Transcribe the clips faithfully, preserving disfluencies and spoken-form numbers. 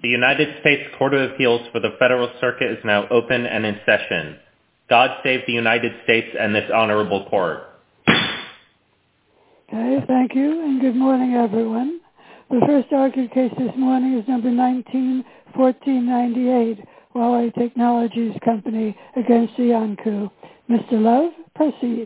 The United States Court of Appeals for the Federal Circuit is now open and in session. God save the United States and this honorable court. Okay, thank you, and good morning, everyone. The first argued case this morning is number nineteen fourteen ninety-eight, Huawei Technologies Company against Iancu. Mister Love, proceed.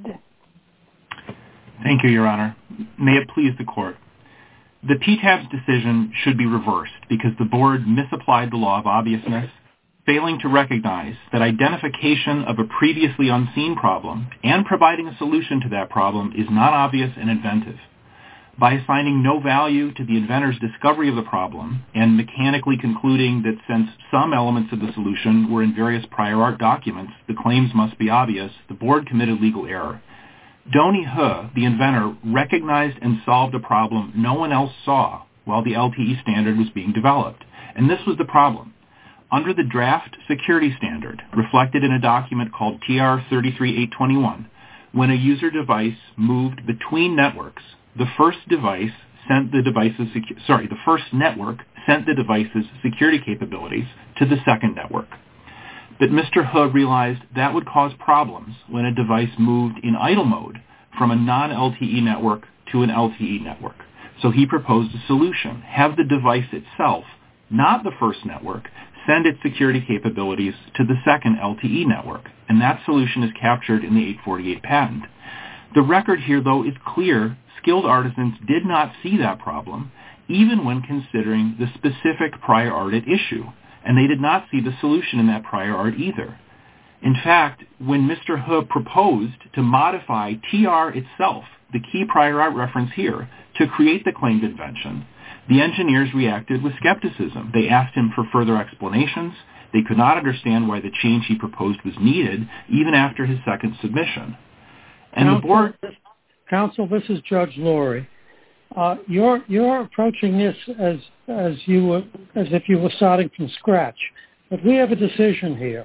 Thank you, Your Honor. May it please the court. The P T A B's decision should be reversed because the board misapplied the law of obviousness, failing to recognize that identification of a previously unseen problem and providing a solution to that problem is not obvious and inventive. By assigning no value to the inventor's discovery of the problem and mechanically concluding that since some elements of the solution were in various prior art documents, the claims must be obvious, the board committed legal error. Doni He, the inventor, recognized and solved a problem no one else saw while the L T E standard was being developed. And this was the problem. Under the draft security standard, reflected in a document called T R thirty-three eight twenty-one, when a user device moved between networks, the first device sent the device's secu- sorry, the first network sent the device's security capabilities to the second network. But Mister He realized that would cause problems when a device moved in idle mode from a non-L T E network to an L T E network. So he proposed a solution: have the device itself, not the first network, send its security capabilities to the second L T E network. And that solution is captured in the eight forty-eight patent. The record here, though, is clear. Skilled artisans did not see that problem, even when considering the specific prior art at issue. And they did not see the solution in that prior art either. In fact, when Mister He proposed to modify T R itself, the key prior art reference here, to create the claimed invention, the engineers reacted with skepticism. They asked him for further explanations. They could not understand why the change he proposed was needed, even after his second submission. And Counsel, the board... Counsel, this is Judge Lurie. Uh, you're you're approaching this as as you were, as if you were starting from scratch, but we have a decision here,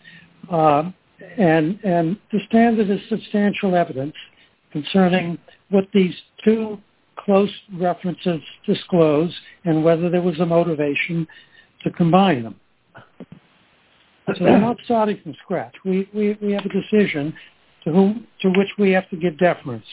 uh, and and the standard is substantial evidence concerning what these two close references disclose and whether there was a motivation to combine them. So we're not starting from scratch. We we we have a decision to whom to which we have to give deference.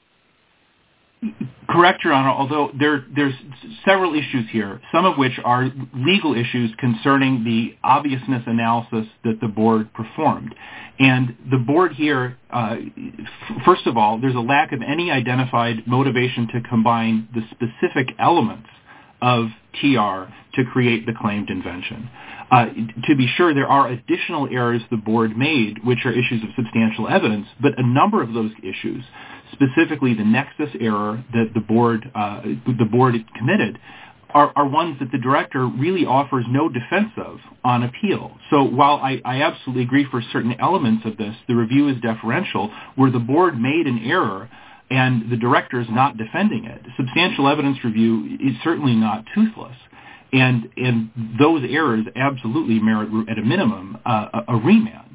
Correct, Your Honor, although there, there's several issues here, some of which are legal issues concerning the obviousness analysis that the board performed. And the board here, uh, f- first of all, there's a lack of any identified motivation to combine the specific elements of T R to create the claimed invention. Uh, to be sure, there are additional errors the board made, which are issues of substantial evidence, but a number of those issues, specifically the nexus error that the board uh, the board committed, are, are ones that the director really offers no defense of on appeal. So while I, I absolutely agree for certain elements of this, the review is deferential, where the board made an error and the director is not defending it. Substantial evidence review is certainly not toothless. And and those errors absolutely merit, at a minimum, uh, a, a remand.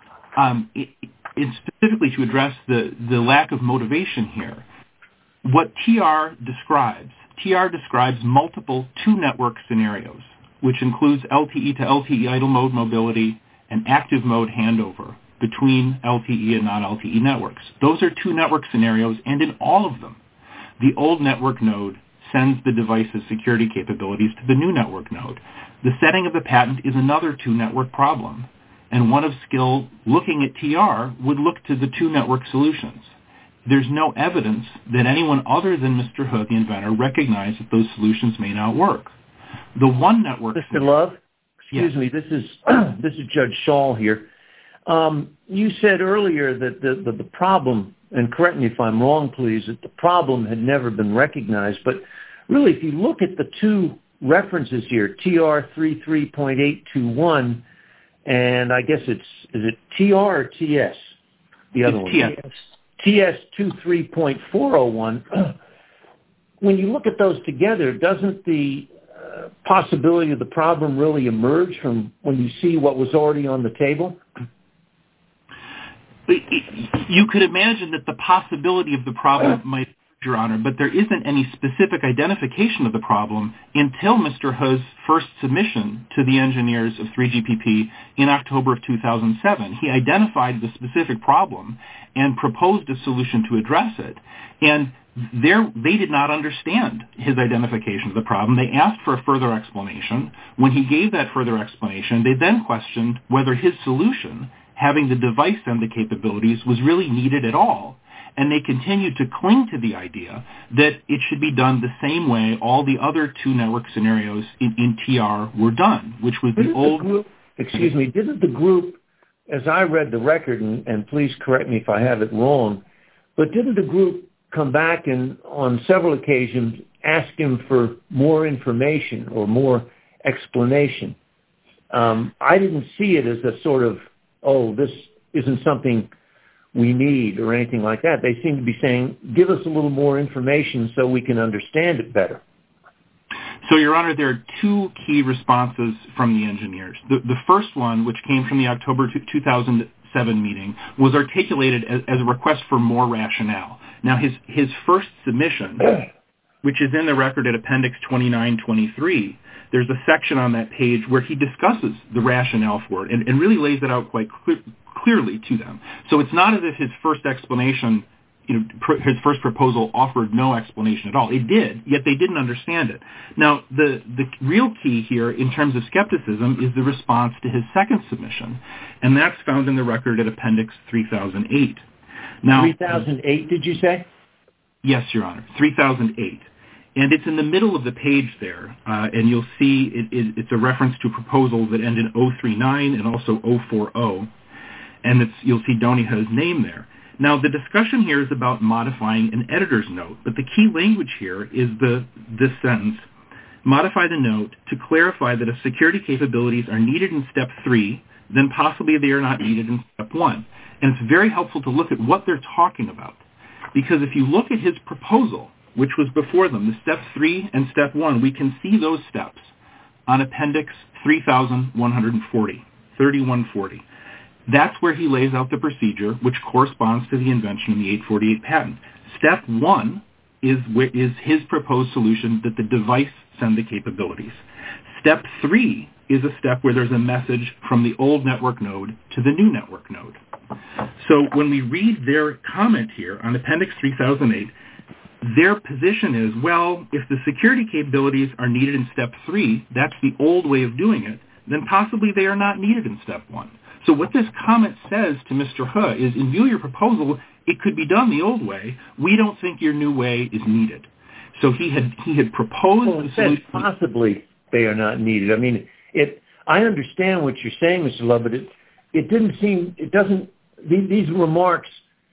Um, it, it specifically to address the, the lack of motivation here, what T R describes, T R describes multiple two-network scenarios, which includes L T E to L T E idle mode mobility and active mode handover between L T E and non-L T E networks. Those are two-network scenarios, and in all of them, the old network node sends the device's security capabilities to the new network node. The setting of the patent is another two-network problem, and one of skill looking at T R would look to the two-network solutions. There's no evidence that anyone other than Mister He, the inventor, recognized that those solutions may not work. The one-network... Mister Love, excuse yes. me, this is this is Judge Schall here. Um, you said earlier that the, the, the problem, and correct me if I'm wrong, please, that the problem had never been recognized, but really, if you look at the two references here, T R thirty-three point eight two one, and I guess it's, is it T R or T S? The other it's one. T S. T S twenty-three point four oh one. When you look at those together, doesn't the uh, possibility of the problem really emerge from when you see what was already on the table? You could imagine that the possibility of the problem might Your Honor, but there isn't any specific identification of the problem until Mister He's first submission to the engineers of three G P P in October of two thousand seven. He identified the specific problem and proposed a solution to address it. And there, they did not understand his identification of the problem. They asked for a further explanation. When he gave that further explanation, they then questioned whether his solution, having the device send the capabilities, was really needed at all. And they continued to cling to the idea that it should be done the same way all the other two network scenarios in, in T R were done, which was the didn't old... The group, excuse me, didn't the group, as I read the record, and, and please correct me if I have it wrong, but didn't the group come back and on several occasions ask him for more information or more explanation? Um, I didn't see it as a sort of, oh, this isn't something we need or anything like that. They seem to be saying, give us a little more information so we can understand it better. So, Your Honor, there are two key responses from the engineers. The, the first one, which came from the October two thousand seven meeting, was articulated as, as a request for more rationale. Now, his, his first submission, which is in the record at Appendix twenty-nine twenty-three, there's a section on that page where he discusses the rationale for it and, and really lays it out quite clear, clearly to them. So it's not as if his first explanation, you know, pr- his first proposal offered no explanation at all. It did, yet they didn't understand it. Now, the, the real key here in terms of skepticism is the response to his second submission, and that's found in the record at Appendix three thousand eight. Now, three thousand eight, did you say? Yes, Your Honor, three thousand eight. And it's in the middle of the page there, uh, and you'll see it, it, it's a reference to proposals that end in oh three nine and also oh four oh, and it's, you'll see Doniha's name there. Now, the discussion here is about modifying an editor's note, but the key language here is the this sentence: modify the note to clarify that if security capabilities are needed in step three, then possibly they are not needed in step one. And it's very helpful to look at what they're talking about, because if you look at his proposal, which was before them, the step three and step one, we can see those steps on Appendix three thousand one hundred forty, thirty-one forty. That's where he lays out the procedure, which corresponds to the invention in the eight forty-eight patent. Step one is, is his proposed solution that the device send the capabilities. Step three is a step where there's a message from the old network node to the new network node. So when we read their comment here on Appendix three thousand eight, their position is, well, if the security capabilities are needed in step three, that's the old way of doing it, then possibly they are not needed in step one. So what this comment says to Mister He is, in view of your proposal, it could be done the old way. We don't think your new way is needed. So he had he had proposed... Well, it says possibly they are not needed. I mean, it. I understand what you're saying, Mister Love, but it, it didn't seem, it doesn't, these, these remarks,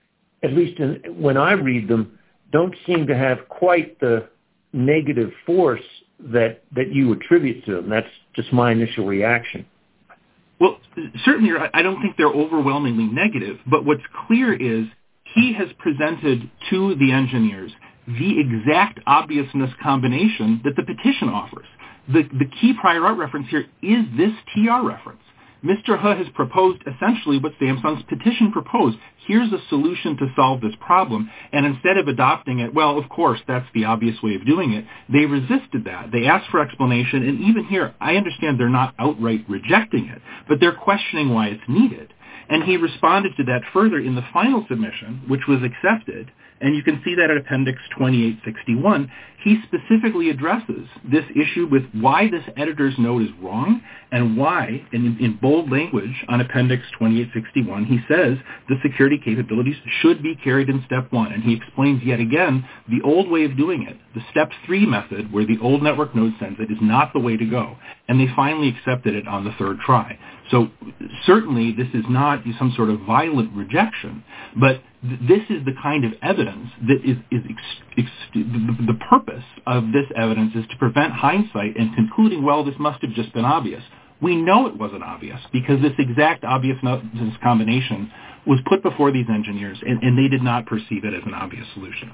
at least in, when I read them, don't seem to have quite the negative force that, that you attribute to them. That's just my initial reaction. Well, certainly, I don't think they're overwhelmingly negative, but what's clear is he has presented to the engineers the exact obviousness combination that the petition offers. The, the key prior art reference here is this T R reference. Mister He has proposed essentially what Samsung's petition proposed. Here's a solution to solve this problem. And instead of adopting it, well, of course, that's the obvious way of doing it, they resisted that. They asked for explanation. And even here, I understand they're not outright rejecting it, but they're questioning why it's needed. And he responded to that further in the final submission, which was accepted. And you can see that at Appendix twenty-eight sixty-one. He specifically addresses this issue with why this editor's note is wrong and why, in, in bold language on Appendix twenty-eight sixty-one, he says the security capabilities should be carried in Step one. And he explains yet again the old way of doing it. The Step three method, where the old network node sends it, is not the way to go. And they finally accepted it on the third try. So certainly this is not some sort of violent rejection, but th- this is the kind of evidence that is, is ex- ex- the, the purpose of this evidence is to prevent hindsight and concluding, well, this must have just been obvious. We know it wasn't obvious because this exact obviousness combination was put before these engineers, and, and they did not perceive it as an obvious solution.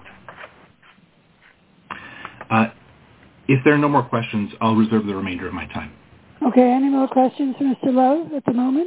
Uh, if there are no more questions, I'll reserve the remainder of my time. Okay, any more questions for Mister Love at the moment?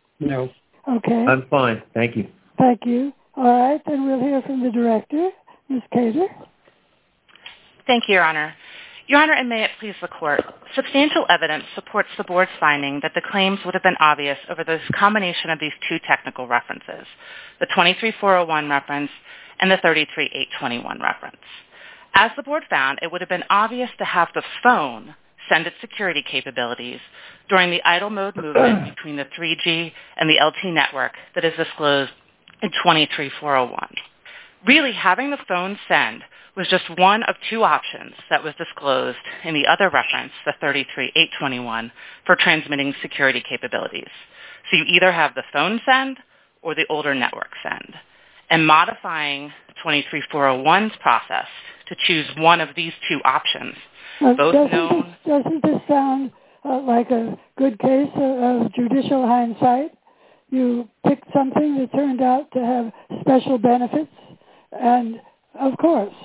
No. Okay. I'm fine. Thank you. Thank you. All right, then we'll hear from the director, Miz Cater. Thank you, Your Honor. Your Honor, and may it please the Court, substantial evidence supports the Board's finding that the claims would have been obvious over the combination of these two technical references, the twenty-three four oh one reference and the thirty-three eight twenty-one reference. As the Board found, it would have been obvious to have the phone send its security capabilities during the idle mode movement between the three G and the L T E network that is disclosed in twenty-three four oh one. Really, having the phone send was just one of two options that was disclosed in the other reference, the thirty-three eight twenty-one, for transmitting security capabilities. So you either have the phone send or the older network send. And modifying twenty-three four oh one's process to choose one of these two options, well, both doesn't known... This, doesn't this sound uh, like a good case of, of judicial hindsight? You picked something that turned out to have special benefits, and of course.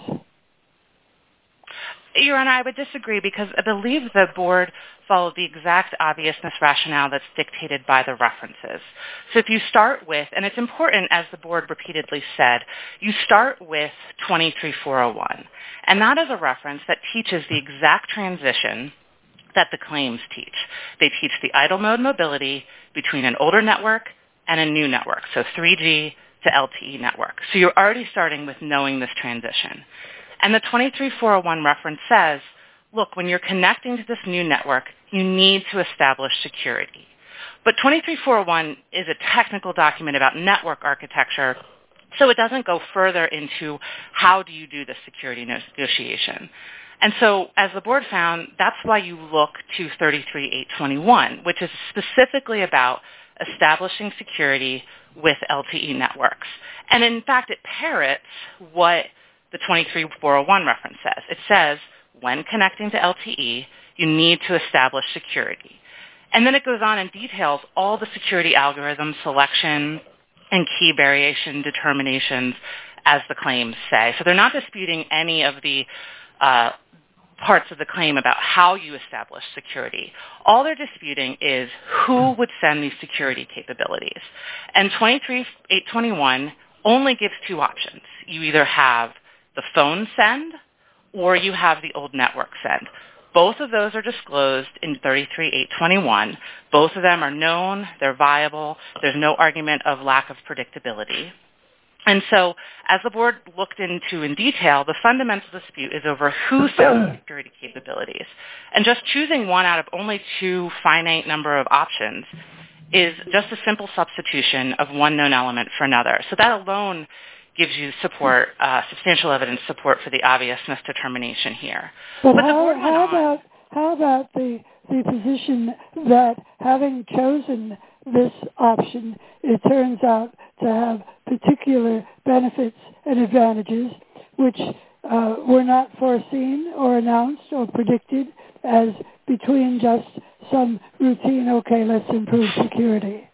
Your Honor, I would disagree because I believe the Board followed the exact obviousness rationale that's dictated by the references. So if you start with, and it's important, as the Board repeatedly said, you start with twenty-three four oh one, and that is a reference that teaches the exact transition that the claims teach. They teach the idle mode mobility between an older network and a new network, so three G to L T E network. So you're already starting with knowing this transition. And the twenty-three four oh one reference says, look, when you're connecting to this new network, you need to establish security. But twenty-three four oh one is a technical document about network architecture, so it doesn't go further into how do you do the security negotiation. And so, as the Board found, that's why you look to thirty-three eight twenty-one, which is specifically about establishing security with L T E networks. And in fact, it parrots what the twenty-three four oh one reference says. It says, when connecting to L T E, you need to establish security. And then it goes on and details all the security algorithm selection and key variation determinations as the claims say. So they're not disputing any of the uh, parts of the claim about how you establish security. All they're disputing is who would send these security capabilities. And twenty-three eight twenty-one only gives two options. You either have the phone send or you have the old network send. Both of those are disclosed in thirty-three eight twenty-one. Both of them are known, they're viable, there's no argument of lack of predictability. And so, as the Board looked into in detail, the fundamental dispute is over who sells security capabilities. And just choosing one out of only two finite number of options is just a simple substitution of one known element for another. So that alone gives you support, uh, substantial evidence support for the obviousness determination here. But, but how, how about how about the the position that having chosen this option, it turns out to have particular benefits and advantages which uh, were not foreseen or announced or predicted as between just some routine, okay, let's improve security?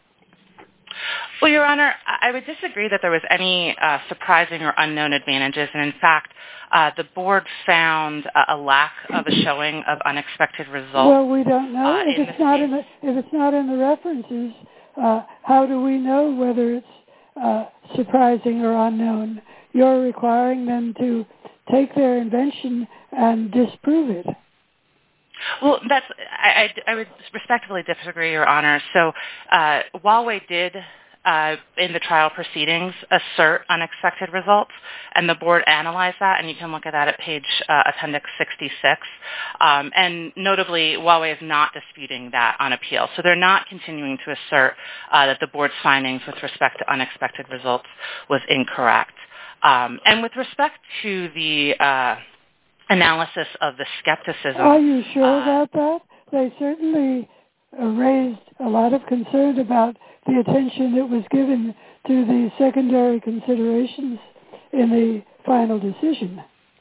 Well, Your Honor, I would disagree that there was any uh, surprising or unknown advantages. And in fact, uh, the Board found a, a lack of a showing of unexpected results. Well, we don't know. Uh, if, it's not in the, if it's not in the references, uh, how do we know whether it's uh, surprising or unknown? You're requiring them to take their invention and disprove it. Well, that's I, I, I would respectfully disagree, Your Honor. So uh, Huawei did, uh, in the trial proceedings, assert unexpected results, and the Board analyzed that, and you can look at that at page uh, Appendix sixty-six. Um, and notably, Huawei is not disputing that on appeal. So they're not continuing to assert uh, that the Board's findings with respect to unexpected results was incorrect. Um, and with respect to the uh, analysis of the skepticism. Are you sure uh, about that? They certainly uh, raised a lot of concern about the attention that was given to the secondary considerations in the final decision.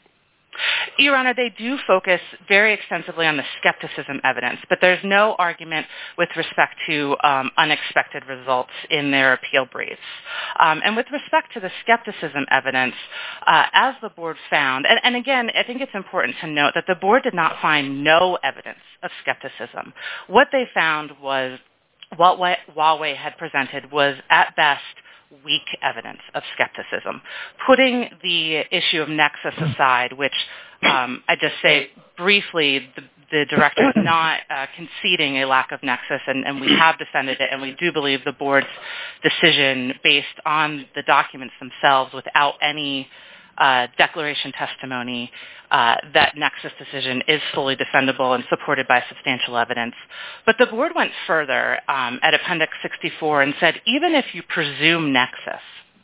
Your Honor, they do focus very extensively on the skepticism evidence, but there's no argument with respect to um, unexpected results in their appeal briefs. Um, and with respect to the skepticism evidence, uh, as the Board found, and, and again, I think it's important to note that the Board did not find no evidence of skepticism. What they found was what Huawei had presented was, at best, weak evidence of skepticism. Putting the issue of nexus aside, which um, I just say briefly, the, the director is not uh, conceding a lack of nexus, and, and we have defended it, and we do believe the board's decision based on the documents themselves without any uh, declaration testimony, uh, that nexus decision is fully defendable and supported by substantial evidence. But the board went further um, at Appendix sixty-four and said, even if you presume nexus,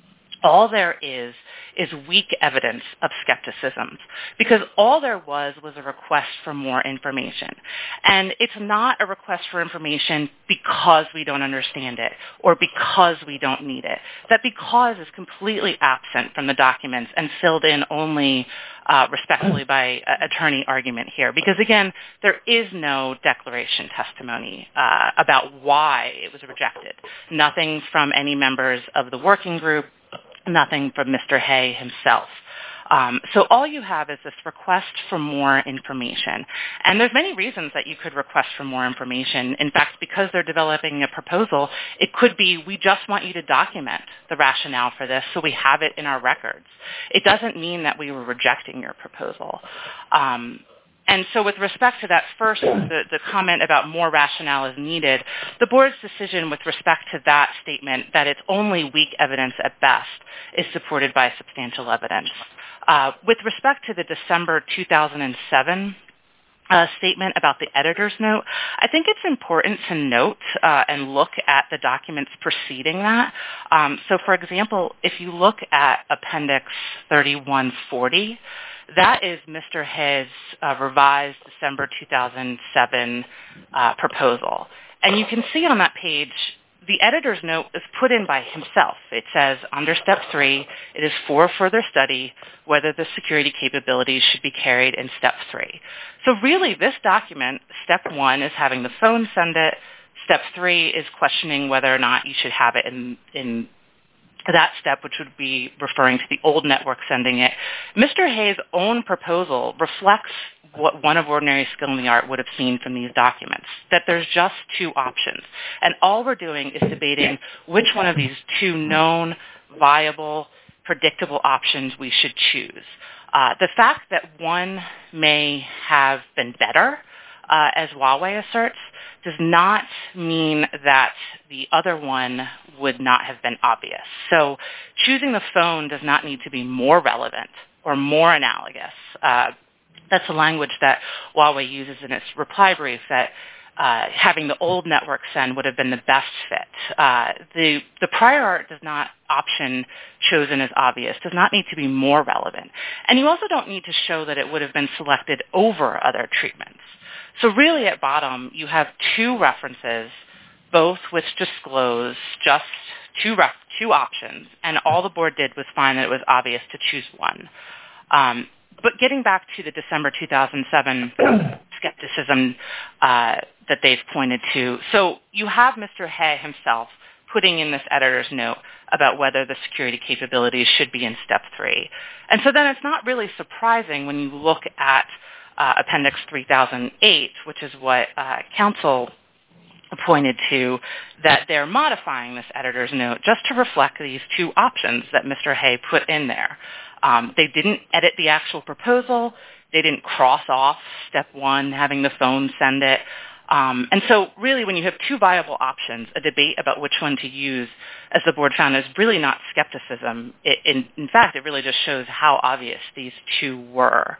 all there is is weak evidence of skepticism, because all there was was a request for more information. And it's not a request for information because we don't understand it or because we don't need it. That because is completely absent from the documents and filled in only uh, respectfully by uh, attorney argument here. Because, again, there is no declaration testimony uh, about why it was rejected. Nothing from any members of the working group, nothing from Mister Hay himself. Um, so all you have is this request for more information. And there's many reasons that you could request for more information. In fact, because they're developing a proposal, it could be, we just want you to document the rationale for this so we have it in our records. It doesn't mean that we were rejecting your proposal. Um, And so with respect to that first, the, the comment about more rationale is needed, the board's decision with respect to that statement, that it's only weak evidence at best, is supported by substantial evidence. Uh, with respect to the December two thousand seven uh, statement about the editor's note, I think it's important to note uh, and look at the documents preceding that. Um, so, for example, if you look at Appendix thirty-one forty, that is Mister Hay's uh, revised December two thousand seven uh, proposal. And you can see on that page, the editor's note is put in by himself. It says, under Step three, it is for further study whether the security capabilities should be carried in Step three. So really, this document, Step one, is having the phone send it. Step three is questioning whether or not you should have it in, in that step, which would be referring to the old network sending it. Mister Hay's own proposal reflects what one of ordinary skill in the art would have seen from these documents, that there's just two options. And all we're doing is debating which one of these two known, viable, predictable options we should choose. Uh, the fact that one may have been better, uh, as Huawei asserts, does not mean that the other one would not have been obvious. So choosing the phone does not need to be more relevant or more analogous. Uh, that's the language that Huawei uses in its reply brief, that uh, having the old network send would have been the best fit. Uh, the, the prior art does not option chosen as obvious, does not need to be more relevant. And you also don't need to show that it would have been selected over other treatments. So really at bottom, you have two references, both which disclose just two, ref- two options, and all the board did was find that it was obvious to choose one. Um, but getting back to the December two thousand seven skepticism uh, that they've pointed to, so you have Mister Hay himself putting in this editor's note about whether the security capabilities should be in Step three. And so then it's not really surprising when you look at Uh, Appendix three thousand eight, which is what uh, counsel pointed to, that they're modifying this editor's note just to reflect these two options that Mister Hay put in there. Um, they didn't edit the actual proposal. They didn't cross off Step one, having the phone send it. Um, and so really when you have two viable options, a debate about which one to use, as the board found, is really not skepticism. It, in, in fact, it really just shows how obvious these two were.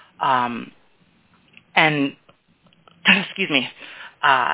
Um, And, excuse me, uh,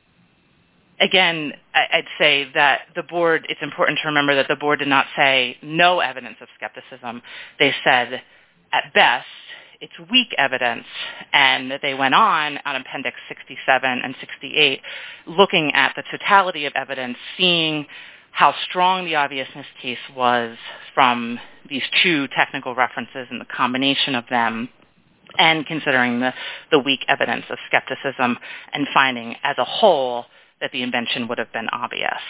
again, I, I'd say that the board, it's important to remember that the board did not say no evidence of skepticism. They said, at best, it's weak evidence, and they went on on Appendix sixty-seven and sixty-eight, looking at the totality of evidence, seeing how strong the obviousness case was from these two technical references and the combination of them, and considering the, the weak evidence of skepticism, and finding as a whole that the invention would have been obvious.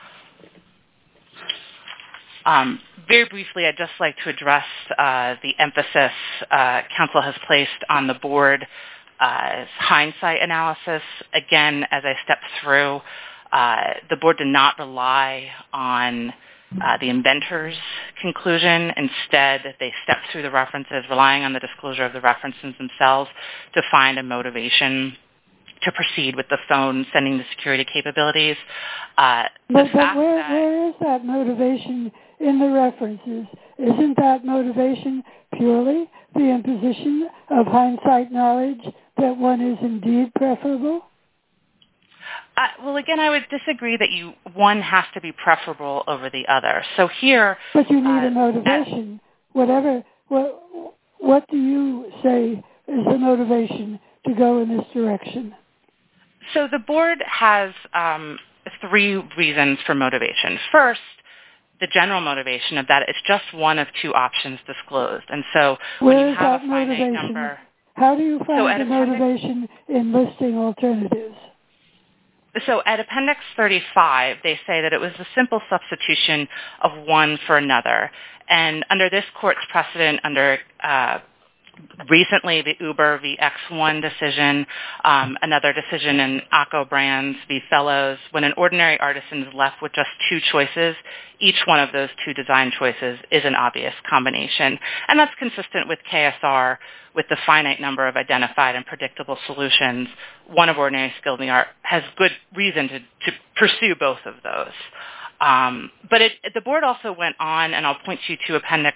Um, very briefly, I'd just like to address uh, the emphasis uh, counsel has placed on the board uh, hindsight analysis. Again, as I stepped through, uh, the board did not rely on uh, the inventor's conclusion. Instead, they stepped through the references, relying on the disclosure of the references themselves to find a motivation to proceed with the phone sending the security capabilities. Uh, but the but where, that, where is that motivation in the references? Isn't that motivation purely the imposition of hindsight knowledge that one is indeed preferable? Uh, well, again, I would disagree that you one has to be preferable over the other. So here... But you need uh, a motivation. At, Whatever, what, what do you say is the motivation to go in this direction? So the board has um, three reasons for motivation. First, the general motivation of that is just one of two options disclosed. And so when Where you is have that a finite motivation? number... How do you find so the motivation in listing alternatives? So at Appendix thirty-five, they say that it was a simple substitution of one for another. And under this court's precedent, under uh, recently the Uber v. X one decision, um, another decision in Acco Brands v. Fellows, when an ordinary artisan is left with just two choices, each one of those two design choices is an obvious combination. And that's consistent with K S R, with the finite number of identified and predictable solutions. One of ordinary skill in the art has good reason to, to pursue both of those. Um, but it, the board also went on, and I'll point you to Appendix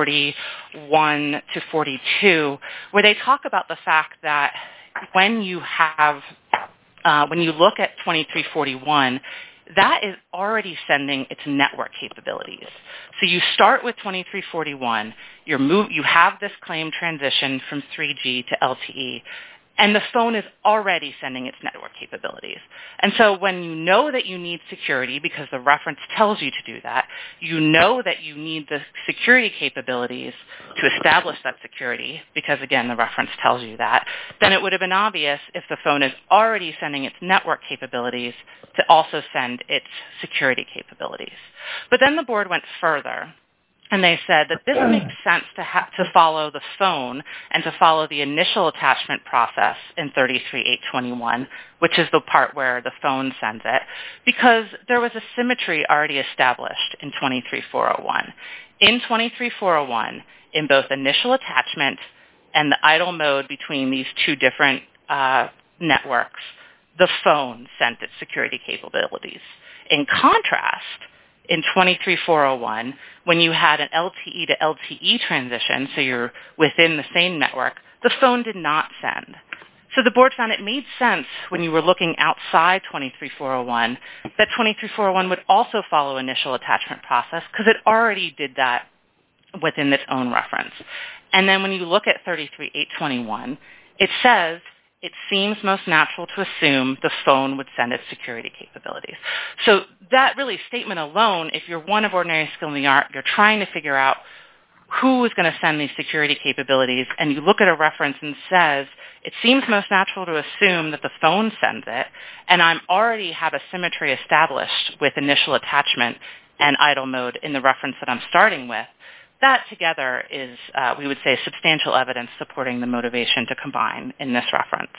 forty-one to forty-two, where they talk about the fact that when you have, uh, when you look at twenty-three forty-one, that is already sending its network capabilities. So you start with twenty-three forty-one, you're move, you have this claim transition from three G to L T E, and the phone is already sending its network capabilities. And so when you know that you need security, because the reference tells you to do that, you know that you need the security capabilities to establish that security, because again, the reference tells you that, then it would have been obvious if the phone is already sending its network capabilities to also send its security capabilities. But then the board went further, and they said that this makes sense to ha- to follow the phone and to follow the initial attachment process in thirty-three eight twenty-one, which is the part where the phone sends it, because there was a symmetry already established in twenty-three four oh one. In twenty-three four oh one, in both initial attachment and the idle mode between these two different uh, networks, the phone sent its security capabilities. In contrast, in twenty-three four oh one, when you had an L T E to L T E transition, so you're within the same network, the phone did not send. So the board found it made sense when you were looking outside twenty-three four oh one that twenty-three four oh one would also follow initial attachment process because it already did that within its own reference. And then when you look at thirty-three eight twenty-one, it says it seems most natural to assume the phone would send its security capabilities. So that really statement alone, if you're one of ordinary skill in the art, you're trying to figure out who is going to send these security capabilities, and you look at a reference and says, it seems most natural to assume that the phone sends it, and I already have a symmetry established with initial attachment and idle mode in the reference that I'm starting with. That together is, uh, we would say, substantial evidence supporting the motivation to combine in this reference.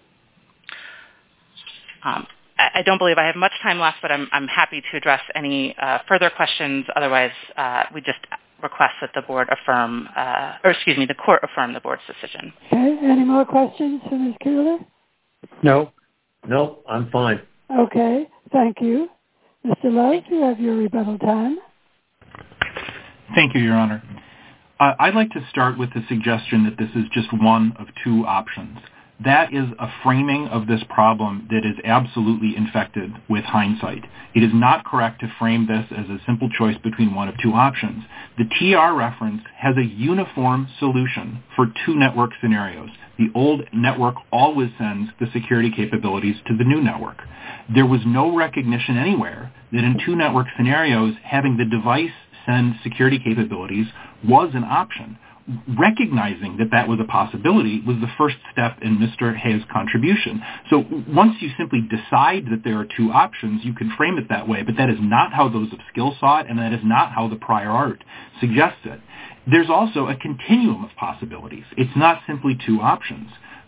Um, I, I don't believe I have much time left, but I'm, I'm happy to address any uh, further questions. Otherwise, uh, we just request that the board affirm, uh, or excuse me, the court affirm the board's decision. Okay. Any more questions for Miz Kuehler? No. No, I'm fine. Okay. Thank you. Mister Love, you have your rebuttal time. Thank you, Your Honor. Uh, I'd like to start with the suggestion that this is just one of two options. That is a framing of this problem that is absolutely infected with hindsight. It is not correct to frame this as a simple choice between one of two options. The T R reference has a uniform solution for two network scenarios. The old network always sends the security capabilities to the new network. There was no recognition anywhere that in two network scenarios, having the device send security capabilities was an option. Recognizing that that was a possibility was the first step in Mister Hayes' contribution. So once you simply decide that there are two options, you can frame it that way, but that is not how those of skill saw it, and that is not how the prior art suggests it. There's also a continuum of possibilities. It's not simply two options.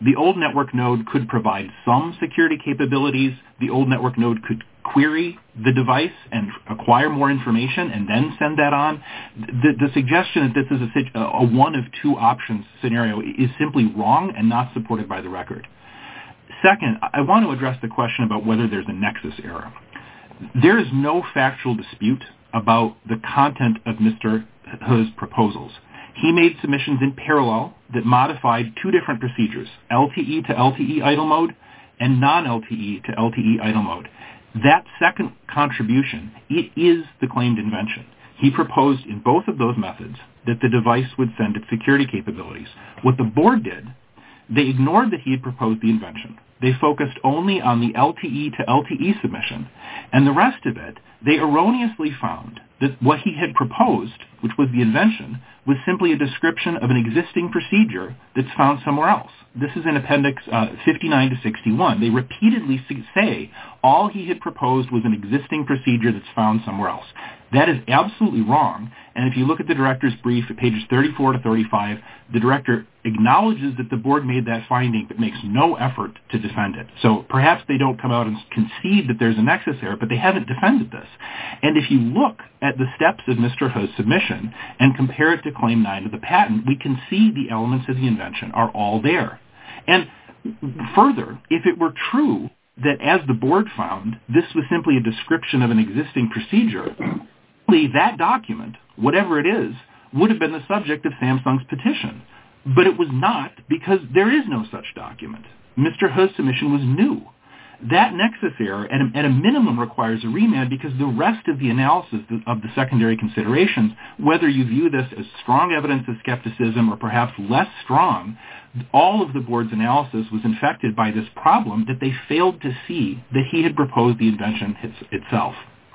The old network node could provide some security capabilities. The old network node could query the device and acquire more information and then send that on. The, the suggestion that this is a, a one of two options scenario is simply wrong and not supported by the record. Second, I want to address the question about whether there's a nexus error. There is no factual dispute about the content of Mister He's proposals. He made submissions in parallel that modified two different procedures, L T E to L T E idle mode and non-L T E to L T E idle mode. That second contribution, it is the claimed invention. He proposed in both of those methods that the device would send its security capabilities. What the board did, they ignored that he had proposed the invention. They focused only on the L T E to L T E submission. And the rest of it, they erroneously found that what he had proposed, which was the invention, was simply a description of an existing procedure that's found somewhere else. This is in Appendix uh, fifty-nine to sixty-one. They repeatedly say all he had proposed was an existing procedure that's found somewhere else. That is absolutely wrong. And if you look at the director's brief at pages thirty-four to thirty-five, the director acknowledges that the board made that finding but makes no effort to defend it. So perhaps they don't come out and concede that there's a nexus error, but they haven't defended this. And if you look at the steps of Mister He's submission and compare it to Claim nine of the patent, we can see the elements of the invention are all there. And further, if it were true that, as the board found, this was simply a description of an existing procedure, that document, whatever it is, would have been the subject of Samsung's petition. But it was not, because there is no such document. Mister He's submission was new. That nexus error, at a, at a minimum, requires a remand because the rest of the analysis of the secondary considerations, whether you view this as strong evidence of skepticism or perhaps less strong, all of the board's analysis was infected by this problem that they failed to see that he had proposed the invention itself.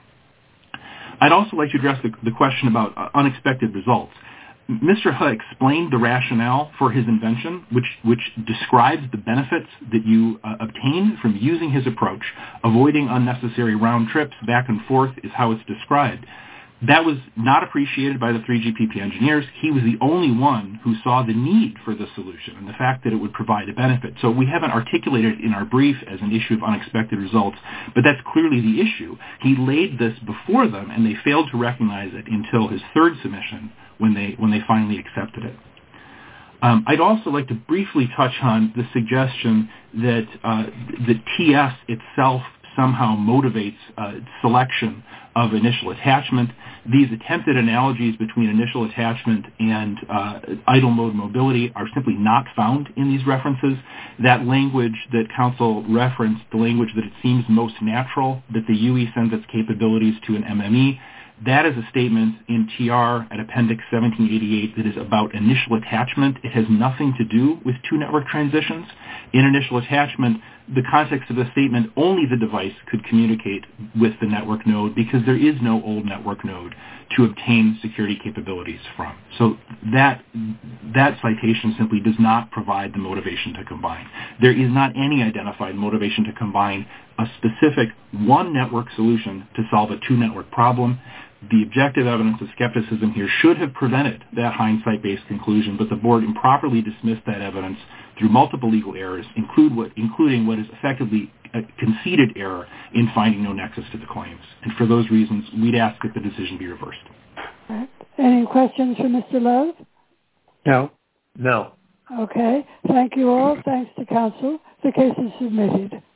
I'd also like to address the, the question about uh, unexpected results. Mister He explained the rationale for his invention, which, which describes the benefits that you uh, obtain from using his approach. Avoiding unnecessary round trips back and forth is how it's described. That was not appreciated by the three G P P engineers. He was the only one who saw the need for the solution and the fact that it would provide a benefit. So we haven't articulated it in our brief as an issue of unexpected results, but that's clearly the issue. He laid this before them, and they failed to recognize it until his third submission when they when they finally accepted it. Um, I'd also like to briefly touch on the suggestion that uh, the T S itself somehow motivates uh, selection of initial attachment. These attempted analogies between initial attachment and uh, idle mode mobility are simply not found in these references. That language that counsel referenced, the language that it seems most natural, that the U E sends its capabilities to an M M E, that is a statement in T R at Appendix seventeen eighty-eight that is about initial attachment. It has nothing to do with two network transitions. In initial attachment, the context of the statement, only the device could communicate with the network node because there is no old network node to obtain security capabilities from. So that, that citation simply does not provide the motivation to combine. There is not any identified motivation to combine a specific one network solution to solve a two network problem. The objective evidence of skepticism here should have prevented that hindsight-based conclusion, but the board improperly dismissed that evidence through multiple legal errors, include what, including what is effectively a conceded error in finding no nexus to the claims. And for those reasons, we'd ask that the decision be reversed. Right. Any questions for Mister Love? No. No. Okay. Thank you all. Thanks to counsel. The case is submitted.